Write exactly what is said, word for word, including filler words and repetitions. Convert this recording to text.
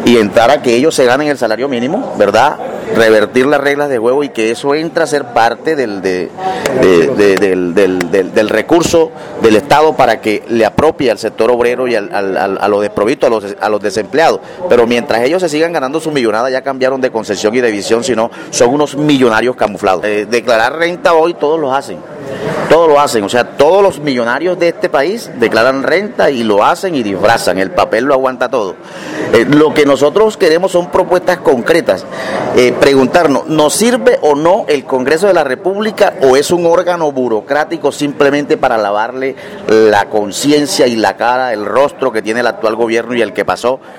y entrar a que ellos se ganen el salario mínimo, ¿verdad? Revertir las reglas de juego y que eso entre a ser parte del, de, de, de, del, del, del, del recurso del Estado para que le apropie al sector obrero y al, al, al, a los desprovistos, a los, a los desempleados. Pero mientras ellos se sigan ganando su millonada, ya cambiaron de concesión y de visión, sino son unos millonarios camuflados. Eh, declarar renta hoy todos lo hacen. Todos lo hacen, o sea, todos los millonarios de este país declaran renta y lo hacen y disfrazan, el papel lo aguanta todo. Eh, lo que nosotros queremos son propuestas concretas, eh, preguntarnos, ¿nos sirve o no el Congreso de la República o es un órgano burocrático simplemente para lavarle la conciencia y la cara, el rostro que tiene el actual gobierno y el que pasó